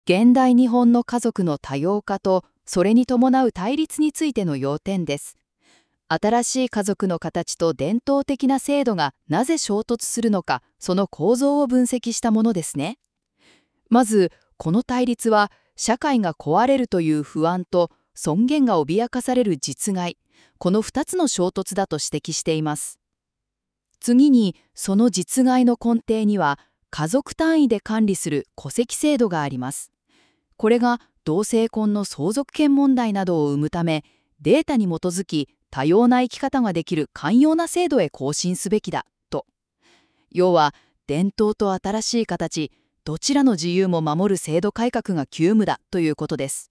現代日本の家族の多様化とそれに伴う対立についての要点です。新しい家族の形と伝統的な制度がなぜ衝突するのか、その構造を分析したものですね。まず、この対立は社会が壊れるという不安と尊厳が脅かされる実害、この2つの衝突だと指摘しています。次に、その実害の根底には家族単位で管理する戸籍制度があります。これが同性婚の相続権問題などを生むため、データに基づき多様な生き方ができる寛容な制度へ更新すべきだと。要は、伝統と新しい形、どちらの自由も守る制度改革が急務だということです。